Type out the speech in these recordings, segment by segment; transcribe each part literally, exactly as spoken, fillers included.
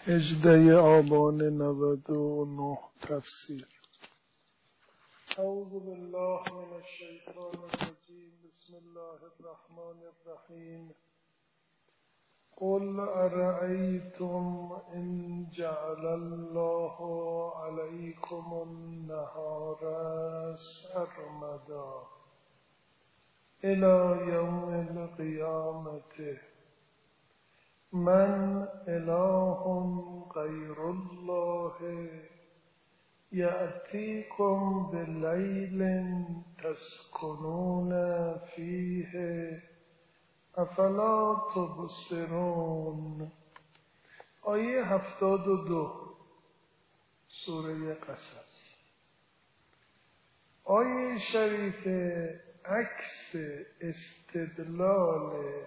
هجده آبان نود و نه تفسیر. اعوذ بالله من الشیطان الرجیم. بسم الله الرحمن الرحیم. قل ارأیتم ان جعل الله علیکم النهار سرمدا الی یوم القیامة من اله غیر الله یأتیکم بلیل تسکنون فیه افلا تبصرون. آیه هفتاد و دو سوره قصص. آیه شریف عکس استدلال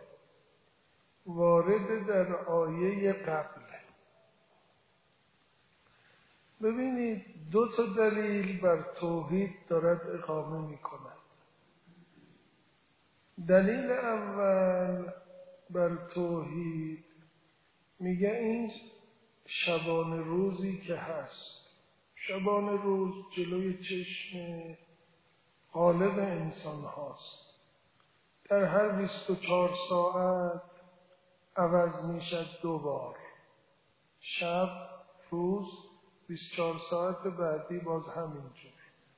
وارد در آیه قبل. ببینید دو تا دلیل بر توحید دارد اقامه می کند. دلیل اول بر توحید میگه این شبانه روزی که هست، شبانه روز جلوی چشم غالب انسان هاست، در هر بیست و چهار ساعت عوض میشد دو بار، شب روز، بیست و چهار ساعت بعدی باز همینجور.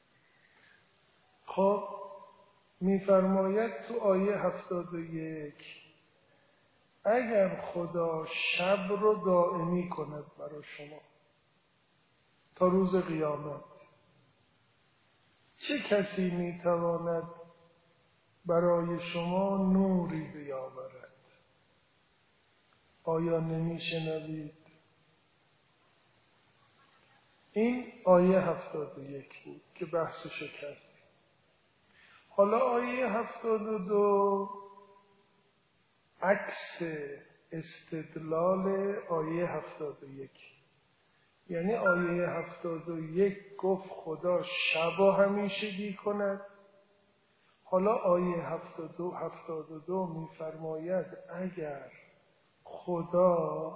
خب میفرماید تو آیه هفتاد و یک اگر خدا شب رو دائمی کند برای شما تا روز قیامت، چه کسی میتواند برای شما نوری بیاورد؟ آیا نمیشنوید؟ این آیه هفتاد و یک بود که بحثشو کردیم. حالا آیه هفتاد و دو عکس استدلال آیه هفتاد و یک. یعنی آیه هفتاد و یک گفت خدا شبا همیشگی کند. حالا آیه هفتاد و دو هفتاد و دو میفرماید اگر خدا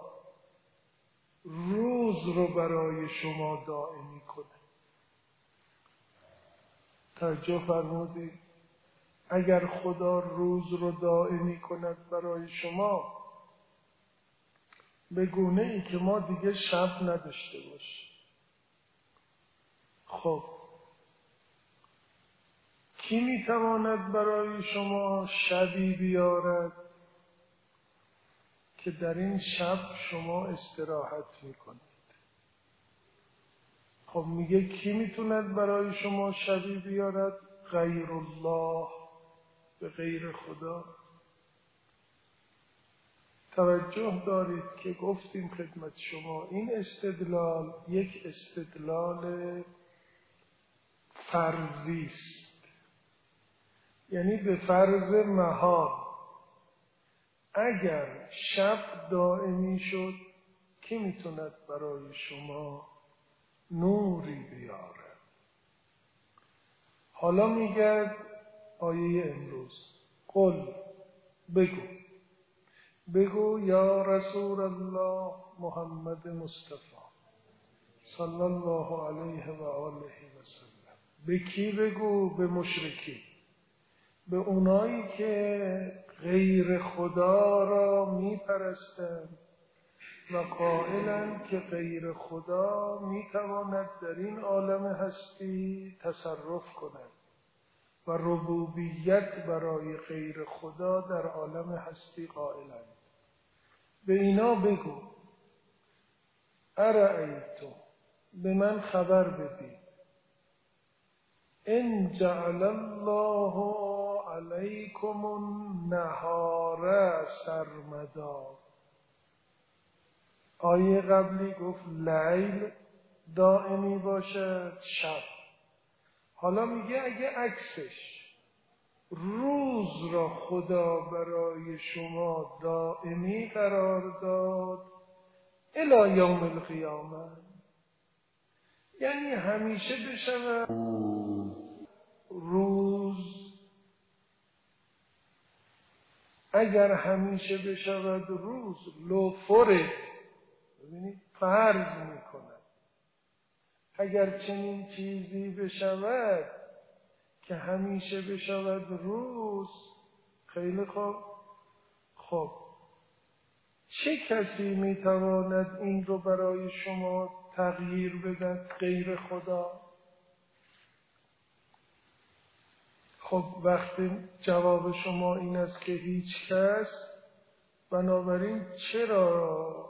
روز رو برای شما دائمی کنه. توجه فرمودید؟ اگر خدا روز رو دائمی کند برای شما به گونه ای که ما دیگه شب نداشته باشیم. خب کی میتواند برای شما شبی بیارد که در این شب شما استراحت میکنید؟ خب میگه کی میتوند برای شما شبی بیارد؟ غیر الله، به غیر خدا. توجه دارید که گفتیم خدمت شما این استدلال یک استدلال فرضی است، یعنی به فرض محال. اگر شب دائمی شد کی میتوند برای شما نوری بیارد؟ حالا میگه آیه امروز قل، بگو بگو یا رسول الله محمد مصطفی صلی الله علیه و آله و سلم. به کی بگو؟ به مشرکین، به اونایی که غیر خدا را میپرستند و قائلند که غیر خدا میتواند در این عالم هستی تصرف کند و ربوبیت برای غیر خدا در عالم هستی قائلند. به اینا بگو ارأیتم، به من خبر بدید، ان جعل الله علیکم النهار سرمدا. آیه قبلی گفت لیل دائمی باشد، شب. حالا میگه اگه عکسش روز را خدا برای شما دائمی قرار داد الی یوم القیامه، یعنی همیشه بشود روز، اگر همیشه بشود روز لو فرض، ببینید فرض میکند اگر چنین چیزی بشود که همیشه بشود روز. خیلی خوب. خب چه کسی میتواند این رو برای شما تغییر بدهد غیر خدا؟ خب وقتی جواب شما این است که هیچ کس، بنابراین چرا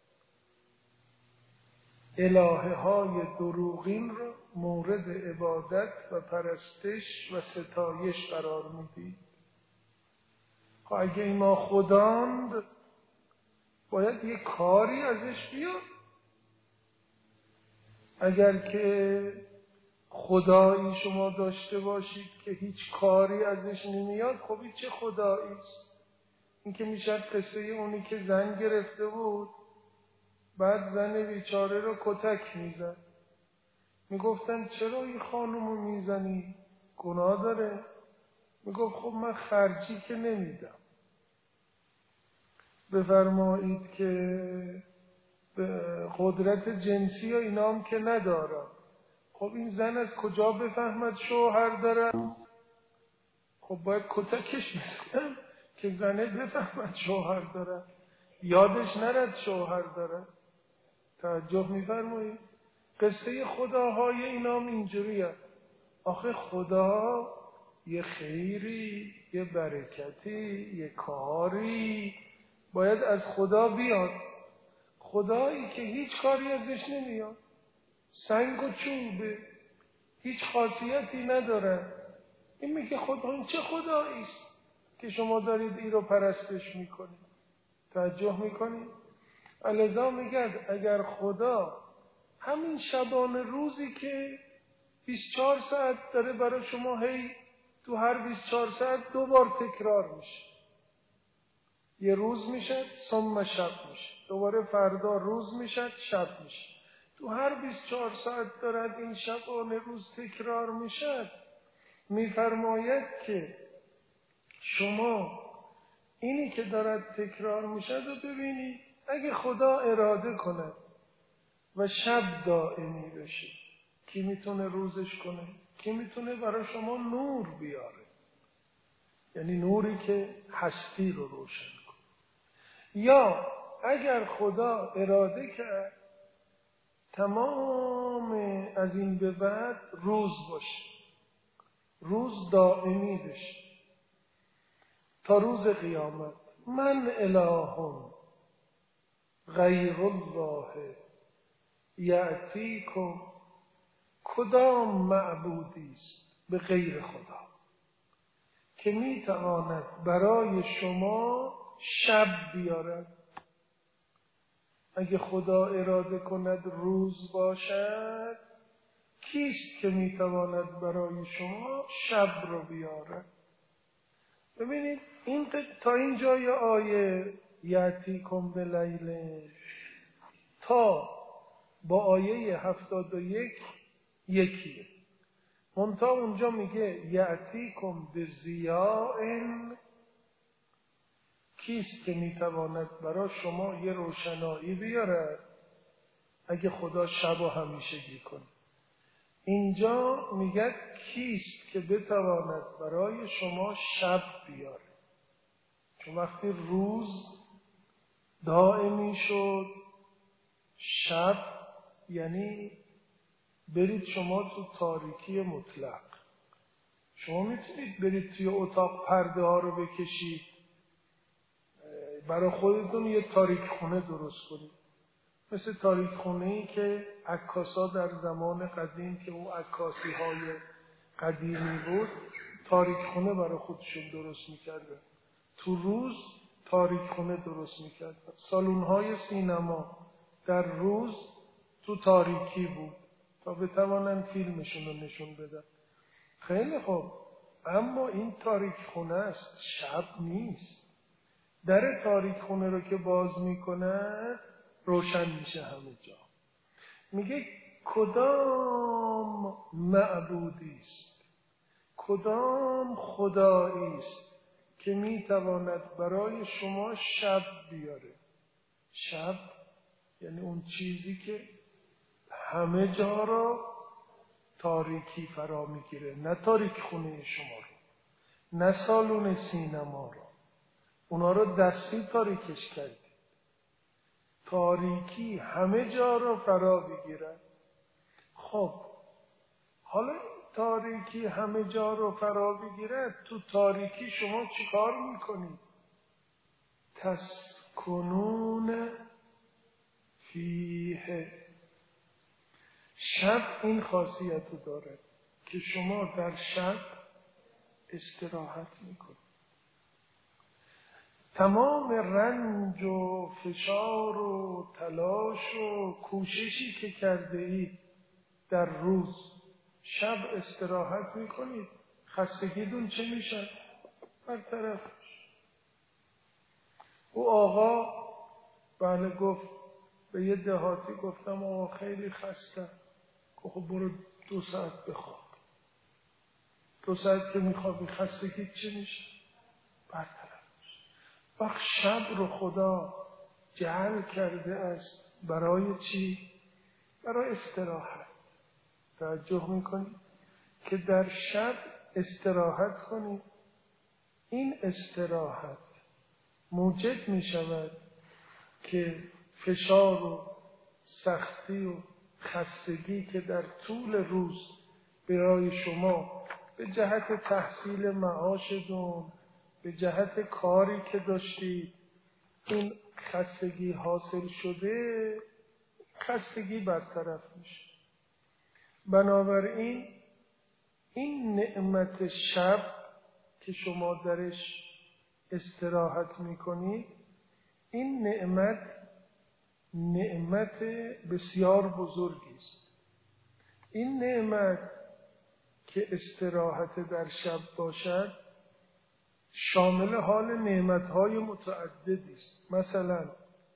الهه های دروغین رو مورد عبادت و پرستش و ستایش قرار میدید؟ خب اگه اینا خداند باید یک کاری ازش بیاد. اگر که خدایی شما داشته باشید که هیچ کاری ازش نمیاد، خب این چه خدایی است؟ این که میشه قصه اونی که زن گرفته بود، بعد زن بیچاره رو کتک میزد. میگفتن چرا این خانومو میزنی؟ گناه داره؟ میگفت خب من خرجی که نمیدم. بفرمایید که قدرت جنسی و اینا هم که ندارم. خب این زن از کجا بفهمد شوهر دارم؟ خب باید کتکش میزنم که زنه بفهمد شوهر دارم، یادش نرد شوهر دارم. توجه میفرمایید؟ قصه خداهای اینا هم اینجوریه. آخه خدا یه خیری، یه برکتی، یه کاری باید از خدا بیاد. خدایی که هیچ کاری ازش نمیاد، سنگ و چوبه، هیچ خاصیتی نداره. این میگه خدا این چه خدایی است که شما دارید این رو پرستش میکنید؟ توجه میکنید؟ لذا میگه اگر خدا همین شبانه روزی که بیست و چهار ساعت داره برای شما، هی تو هر بیست و چهار ساعت دو بار تکرار میشه، یه روز میشه ثم شب میشه، دوباره فردا روز میشه شب میشه، تو هر بیست و چهار ساعت دارد این شبانه روز تکرار میشه، میفرماید که شما اینی که دارد تکرار میشه رو ببینید. اگه خدا اراده کند و شب دائمی بشه، کی میتونه روزش کنه؟ کی میتونه برای شما نور بیاره؟ یعنی نوری که هستی رو روشن کنه. یا اگر خدا اراده کرد تمام از این به بعد روز باشه، روز دائمی بشه تا روز قیامت، من اله غیر الله یأتیکم، کدام معبودی است به غیر خدا که میتواند برای شما شب بیارد؟ اگه خدا اراده کند روز باشد، کیست که میتواند برای شما شب رو بیارد؟ ببینید این تا این جای آیه یأتیکم بلیل تا با آیه هفتاد و یک یکیه. منتها اونجا میگه یأتیکم بضیاء، کیست که میتواند برای شما یه روشنایی بیارد اگه خدا شب و همیشگی کنه؟ اینجا میگه کیست که بتواند برای شما شب بیاره، چون وقتی روز دائمی شد، شب یعنی برید شما تو تاریکی مطلق. شما میتونید برید توی اتاق پرده ها رو بکشید، برای خودتون یه تاریک خونه درست کنید، مثل تاریک خونه‌ای که عکاسا در زمان قدیم که اون عکاسی های قدیمی بود، تاریک خونه برای خودشون درست میکردن. تو روز تاریک خونه درست میکردن. سالن های سینما در روز تو تاریکی بود تا بتوانن فیلمشون رو نشون بدن. خیلی خوب، اما این تاریک خونه است، شب نیست. در تاریک خونه رو که باز میکنه روشن میشه همه جا. میگه کدام معبودی است، کدام خدایی است که میتواند برای شما شب بیاره. شب یعنی اون چیزی که همه جا رو تاریکی فرا میگیره، نه تاریک خونه شما رو، نه سالن سینما رو، اونا رو دستی تاریکش کردید. تاریکی همه جا رو فرا بگیره. خب حالا تاریکی همه جا رو فرا بگیره، تو تاریکی شما چیکار میکنید؟ تسکنون فیه. شب این خاصیت رو داره که شما در شب استراحت میکنید. تمام رنج و فشار و تلاش و کوششی که کرده اید در روز، شب استراحت میکنید. خستگیتون چه میشه؟ برطرف میشه. او آقا بله گفت، به یه دهاتی گفتم آقا خیلی خسته. گفت خب برو دو ساعت بخواب. دو ساعت که میخوابی خستگیت چه میشه؟ برطرف میشه. وقت شب رو خدا جعل کرده است برای چی؟ برای استراحت. توجه میکنی که در شب استراحت کنی. این استراحت موجب میشود که فشار و سختی و خستگی که در طول روز برای شما به جهت تحصیل معاشتون، به جهت کاری که داشتید این خستگی حاصل شده، خستگی برطرف میشه. بنابراین این نعمت شب که شما درش استراحت میکنید، این نعمت نعمت بسیار بزرگی است. این نعمت که استراحت در شب باشد شامل حال نعمتهای متعددی است. مثلا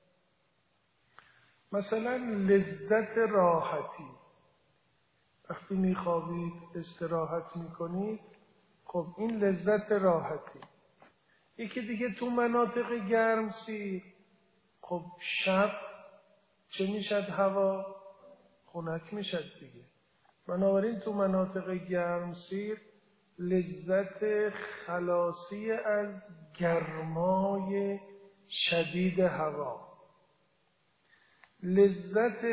مثلا لذت راحتی. وقتی میخوابید استراحت میکنید، خب این لذت راحتی. یکی دیگه تو مناطق گرمسیر، خب شب چه میشد؟ هوا خنک میشد دیگه. بنابراین تو مناطق گرمسیر لذت خلاصی از گرمای شدید هوا، لذت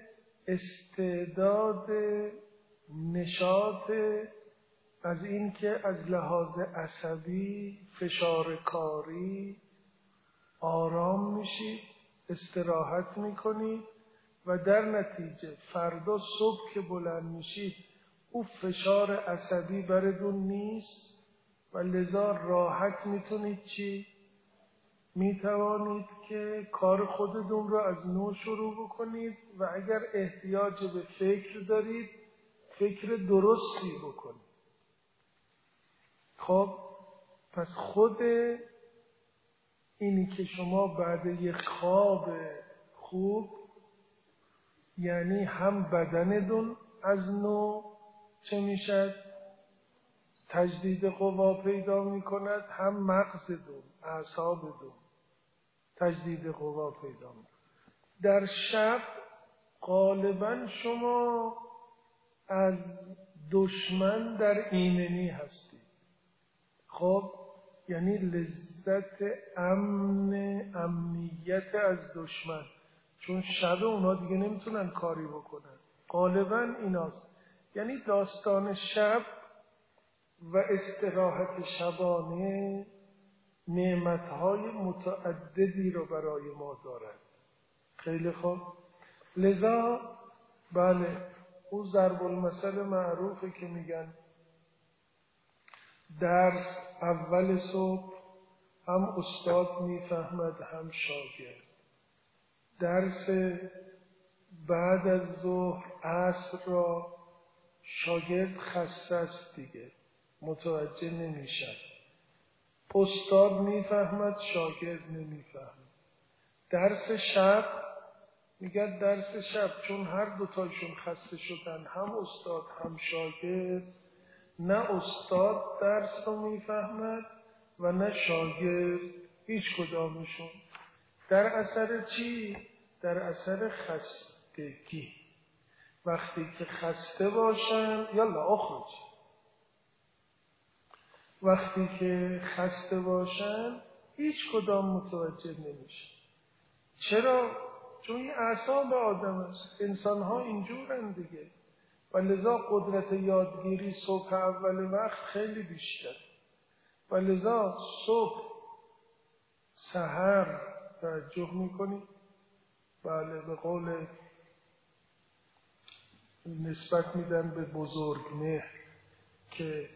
استعداد نشاط از این که از لحاظ عصبی فشار کاری آرام میشید، استراحت میکنید و در نتیجه فردا صبح که بلند میشید او فشار عصبی براتون نیست و لذا راحت میتونید چی؟ میتوانید که کار خودتون رو از نو شروع بکنید و اگر احتیاج به فکر دارید فکر درستی بکنید. خب پس خود اینی که شما بعد یک خواب خوب، یعنی هم بدنتون از نو چه میشد؟ تجدید قوا پیدا میکند، هم مغزتون، اعصابتون تجدید قوا پیدا میکند. در شب غالبا شما از دشمن در ایمنی هستید. خب یعنی لذت امن، امنیت از دشمن، چون شب اونا دیگه نمیتونن کاری بکنن. غالبا ایناست. یعنی داستان شب و استراحت شبانه نعمتهای متعددی رو برای ما دارد. خیلی خوب. لذا بله او ضرب المثل معروفه که میگن درس اول صبح هم استاد میفهمد هم شاگرد. درس بعد از ظهر عصر را شاگرد خسته است دیگه، متوجه نمیشه. استاد میفهمد، شاگرد نمیفهمد. درس شب میگه درس شب چون هر دوتایشون خسته شدن، هم استاد هم شاگرد، نه استاد درس رو میفهمد و نه شاگرد، هیچ کدامشون. در اثر چی؟ در اثر خستگی. وقتی که خسته باشن، یالا اخرج، وقتی که خسته باشن هیچ کدام متوجه نمیشه. چرا؟ چون این اعصاب آدم است. انسان ها اینجورن دیگه. و لذا قدرت یادگیری صبح اول وقت خیلی بیشتر. و لذا صبح سحر توجه میکنی. بله، به قول نسبت میدن به بزرگمهر که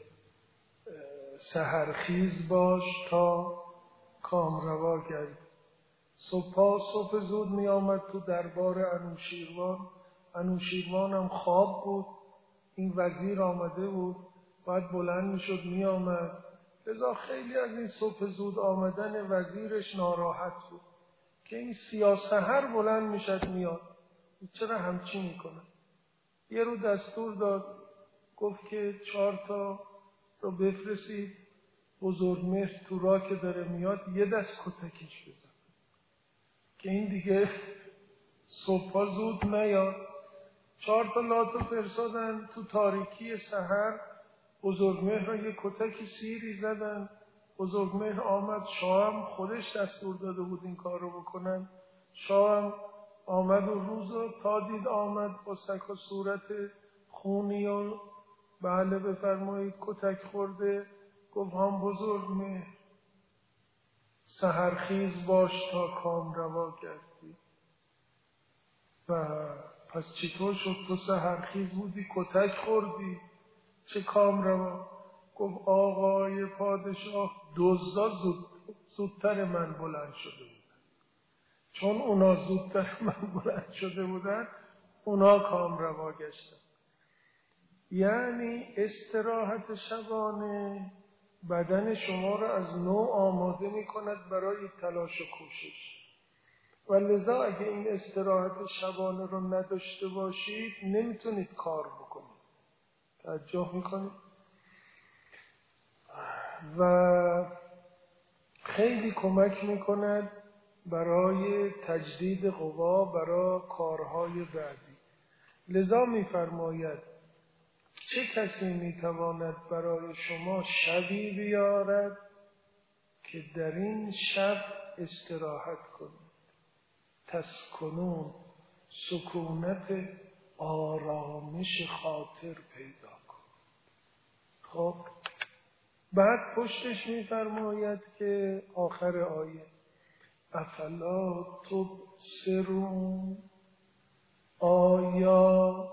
سحرخیز باش تا کامروا گردی. صبح صبح زود می آمد تو دربار انوشیروان. انوشیروان هم خواب بود، این وزیر آمده بود، بعد بلند می شد می آمد. لذا خیلی از این صبح زود آمدن وزیرش ناراحت بود که این سیاسحر بلند می شد میاد، چرا همچی می کنه. یه رو دستور داد، گفت که چهار تا رو بفرستید، بزرگمهر تو راه که داره میاد یه دست کتکش بزن که این دیگه صبح زود نیاد. چهار تا لاتو فرستادن، تو تاریکی سحر بزرگمهر را یه کتکی سیری زدن. بزرگمهر آمد، شاه هم خودش دستور داده بود این کار رو بکنن. شاه هم آمد و روز رو تا دید آمد با سک و صورت خونی و بله بفرمایید کتک خورده. گفت هم بزرگمهر سحرخیز باش تا کامروا گردی. و پس چطور شد تو سحرخیز بودی کتک خوردی چه کامروا؟ گفت آقای پادشاه دزدا زود زودتر من بلند شده بودن، چون اونا زودتر من بلند شده بودن اونا کامروا گشتن. یعنی استراحت شبانه بدن شما را از نو آماده می کند برای تلاش و کوشش. و لذا اگه این استراحت شبانه رو نداشته باشید نمیتونید کار بکنید. توجه میکنید؟ و خیلی کمک میکند برای تجدید قوا، برای کارهای بعدی. لذا میفرماید چه کسی میتواند برای شما شبی بیارد که در این شب استراحت کنید، تسکنون، سکونت آرامش خاطر پیدا کن. خب بعد پشتش میفرماید که آخر آیه افلا تبصرون، آیا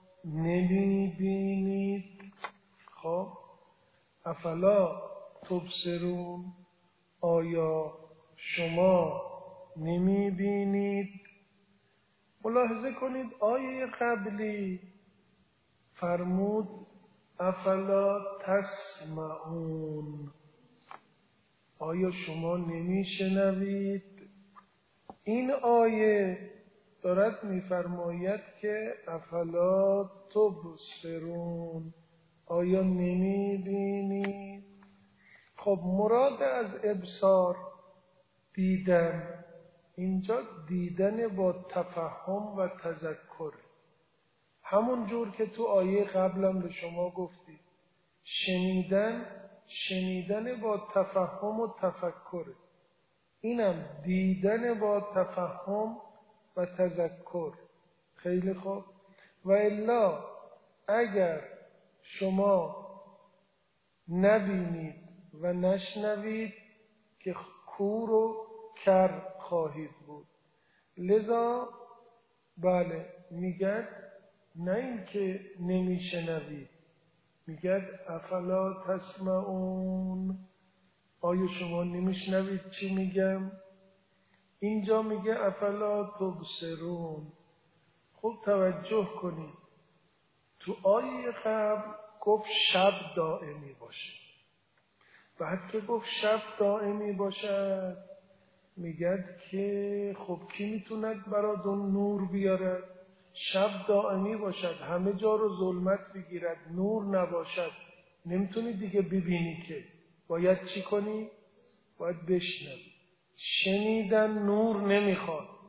نمیبینید؟ خب افلا تبصرون، آیا شما نمیبینید؟ ملاحظه کنید آیه قبلی فرمود افلا تسمعون، آیا شما نمیشنوید؟ این آیه دارد میفرماید که افلا تبصرون، آیا نمیبینید؟ خب مراد از ابصار دیدن، اینجا دیدن با تفهم و تذکر. همون جور که تو آیه قبلم به شما گفتی شنیدن، شنیدن با تفهم و تفکر، اینم دیدن با تفهم و تذکر. خیلی خوب. و الا اگر شما نبینید و نشنوید که کور و کر خواهید بود. لذا بله میگد نه این که نمیشنوید، میگد افلا تسمعون، آیا شما نمیشنوید چی میگم؟ اینجا میگه افلا تبصرون. خوب توجه کنید، تو آیه قبل گفت شب دائمی باشه، بعد که گفت شب دائمی باشد میگد که خب کی میتوند براتون نور بیارد؟ شب دائمی باشد، همه جا رو ظلمت بگیرد، نور نباشد، نمیتونی دیگه ببینی که باید چی کنی؟ باید بشنوی. شنیدن نور نمیخواد،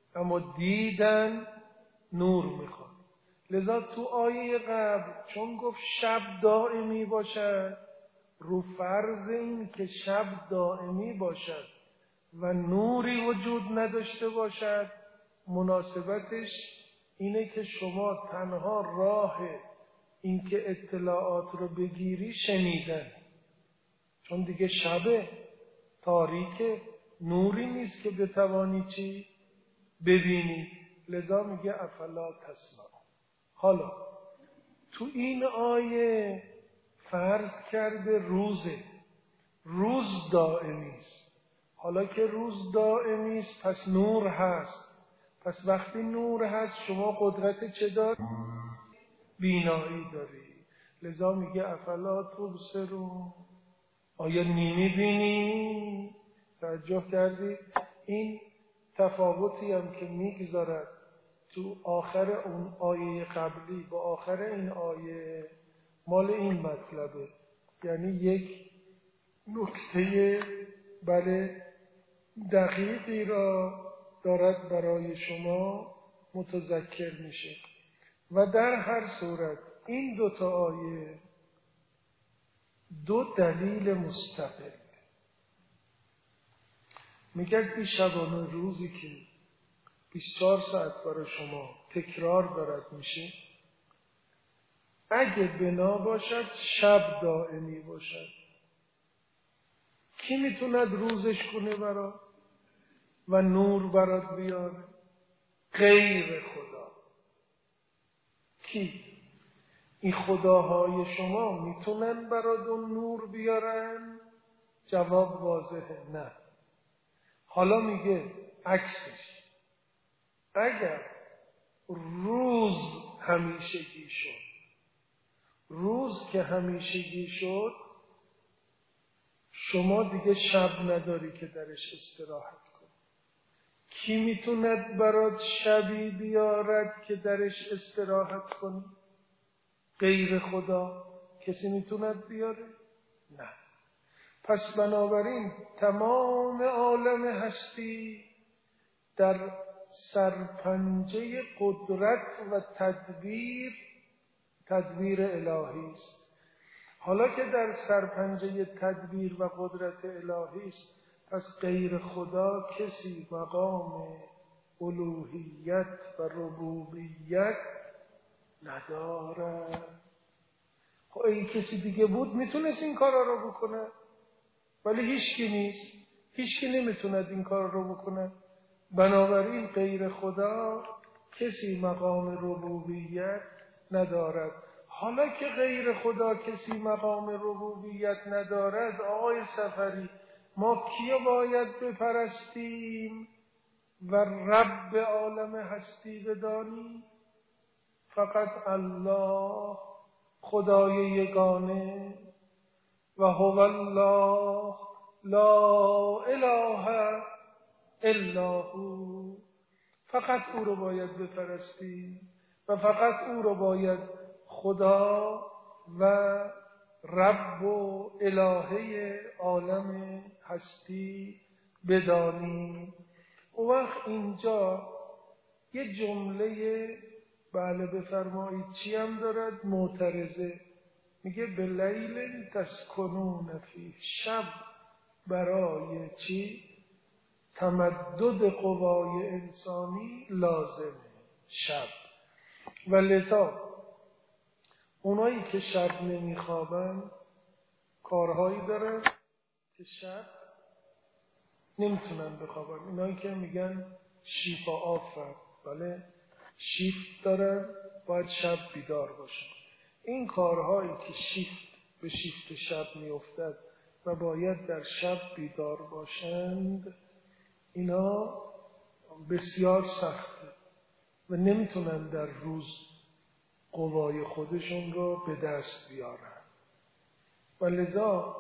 اما دیدن نور میخواد. لذا تو آیه قبل چون گفت شب دائمی باشد، رو فرض این که شب دائمی باشد و نوری وجود نداشته باشد، مناسبتش اینه که شما تنها راه این که اطلاعات رو بگیری شنیدن، چون دیگه شبه، تاریکه، نوری نیست که بتوانی چی؟ ببینی. لذا میگه افلا تسمع. حالا تو این آیه فرض کرده روزه، روز دائمی است. حالا که روز دائمی است پس نور هست. پس وقتی نور هست شما قدرت چه داری؟ بینایی داری. لذا میگه افلا تبصرون. آیا نیمی بینی؟ توجه کردی؟ این تفاوتی هم که میگذارد تو آخر اون آیه قبلی با آخر این آیه مال این مطلبه. یعنی یک نکته بله دقیقی را دارد برای شما متذکر میشه. و در هر صورت این دو تا آیه دو دلیل مستقل. میگه این شبانه روزی که بیست و چهار ساعت برای شما تکرار دارد میشه، اگه بنا باشد شب دائمی باشد، کی میتوند روزش کنه برا و نور برات بیاره؟ غیر خدا. کی؟ این خداهای شما میتونن برات اون نور بیارن؟ جواب واضحه نه. حالا میگه عکسش، اگر روز همیشگی شد، روز که همیشگی شد شما دیگه شب نداری که درش استراحت کنی. کی میتوند برات شبی بیارد که درش استراحت کنی؟ غیر خدا. کسی میتوند بیاره؟ نه. پس بنابراین تمام عالم هستی در سرپنجه قدرت و تدبیر تدبیر الهی است. حالا که در سرپنجه تدبیر و قدرت الهی است، پس غیر خدا کسی مقام الوهیت و ربوبیت نداره. خب این کسی دیگه بود میتونست این کارا رو بکنه، ولی هیچکی نیست، هیچکی نمیتوند این کار رو بکنه. بنابراین غیر خدا کسی مقام ربوبیت ندارد. حالا که غیر خدا کسی مقام ربوبیت ندارد، آقای سفری ما کیو باید بپرستیم و رب عالم هستی بدانیم؟ فقط الله، خدای یگانه. و هو الله لا اله الا هو. فقط او رو باید بپرستی و فقط او رو باید خدا و رب و الهه عالم هستی بدانی. اون وقت اینجا یه جمله بله بفرمایید چی هم دارد؟ معترضه. میگه به لیل تسکنون فی، شب برای چی؟ تمدد قوای انسانی لازمه شب. و لذا اونایی که شب نمیخوابن کارهایی دارن که شب نمیتونن بخوابن. اونایی که میگن شیفت آفر، بله شیفت دارن، باید شب بیدار باشن. این کارهایی که شیفت به شیفت شب میافتد و باید در شب بیدار باشند، اینا بسیار سخته و نمیتونن در روز قوای خودشون رو به دست بیارن. و لذا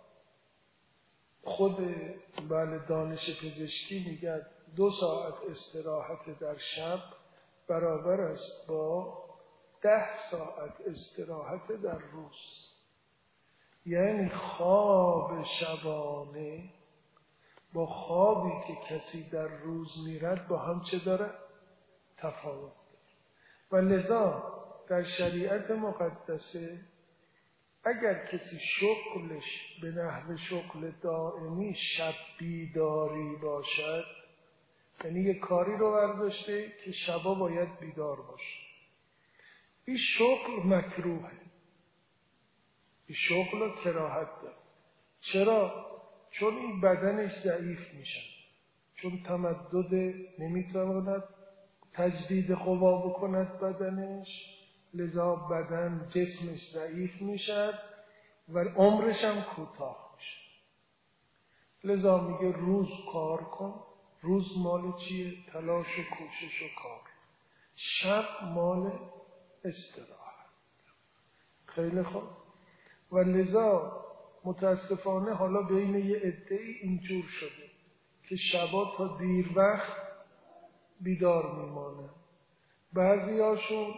خود بله دانش پزشکی میگه دو ساعت استراحت در شب برابر است با ده ساعت استراحت در روز. یعنی خواب شبانه با خوابی که کسی در روز میرد با هم چه داره؟ تفاوت داره. و لذا در شریعت مقدسه اگر کسی شغلش به نحو شغل دائمی شب بیداری باشد، یعنی یه کاری رو برداشته که شبا باید بیدار باشه، این شغل مکروهه، این شغل رو کراهت داره. چرا؟ چون این بدنش ضعیف میشه، چون تمدد نمیتواند تجدید قوا بکند بدنش، لذا بدن جسمش ضعیف میشه و عمرش هم کوتاه میشه. لذا میگه روز کار کن. روز مال چیه؟ تلاش و کوشش و کار. شب مال استراحت. خیلی خوب. و لذا متاسفانه حالا بین یه عده‌ای اینجور شده که شبا تا دیر وقت بیدار میمانه. بعضی هاشون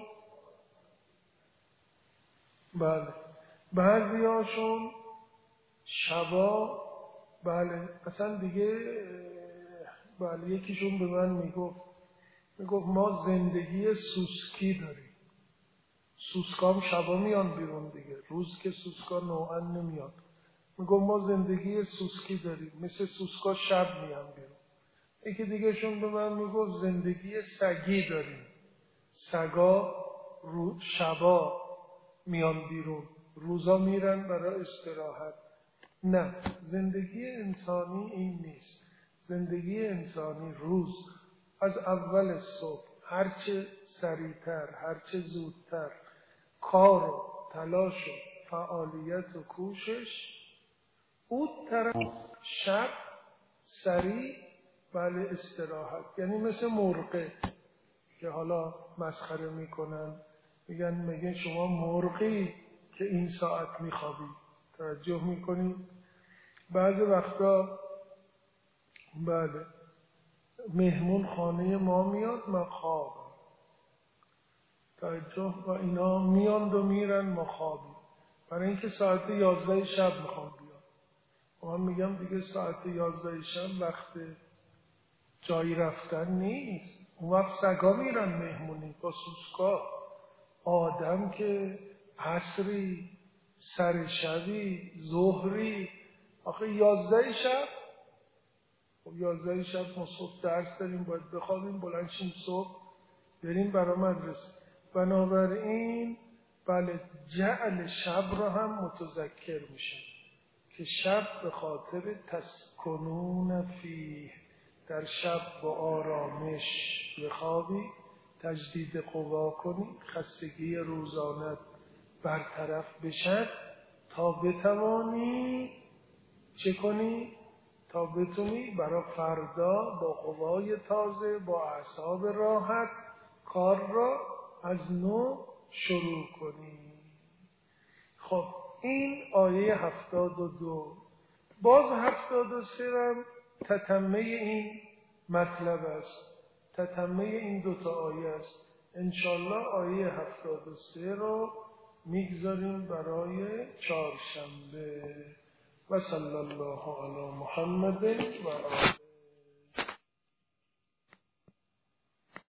بله بعضی هاشون شبا بله اصلا دیگه بله یکیشون به من میگفت میگفت ما زندگی سوسکی داریم. سوسکام شبا میان بیرون دیگه، روز که سوسکا نوعا نمیاد. میگفت ما زندگی سوسکی داریم، مثل سوسکا شب میان بیرون. یکی دیگه شون به من میگفت زندگی سگی داریم، سگا رو شبا میان بیرون، روزا میرن برای استراحت. نه، زندگی انسانی این نیست. زندگی انسانی روز از اول صبح هرچه سریعتر، هرچه زودتر کار و تلاش و فعالیت و کوشش، اون طرف شب سریع بله استراحت. یعنی مثل مرغه که حالا مسخره میکنن، میگن میگن شما مرغی که این ساعت میخوابی. توجه میکنی؟ بعض وقتا بله مهمون خانه ما میاد، من خوابم. توجه، و اینا میاند و میرن، ما خوابیم، برای اینکه ساعت یازده شب میخوام بیان. و من میگم دیگه ساعت یازده شب وقت جایی رفتن نیست. اون وقت سگا میرن مهمونی با سوسکا. آدم که عصری، سر شبی، ظهری، آخه یازده شب، خب یازده شب ما صبح درس داریم، باید بخوابیم، بلند شیم صبح بریم برای مدرسه. بنابراین بله جعل شب را هم متذکر میشه که شب به خاطر تسکنون فیه، در شب با آرامش بخوابی، تجدید قوا کنی، خستگی روزانت برطرف بشد تا بتوانی چه کنی؟ تا بتونی برای فردا با قوای تازه، با اعصاب راحت کار را از نو شروع کنی. خب این آیه هفتاد و دو. باز هفتاد و سه هم تتمه این مطلب است، تتمه این دوتا آیه است. انشالله آیه هفتاد و سه رو میگذاریم برای چهارشنبه. و صلی الله علی محمد و آله.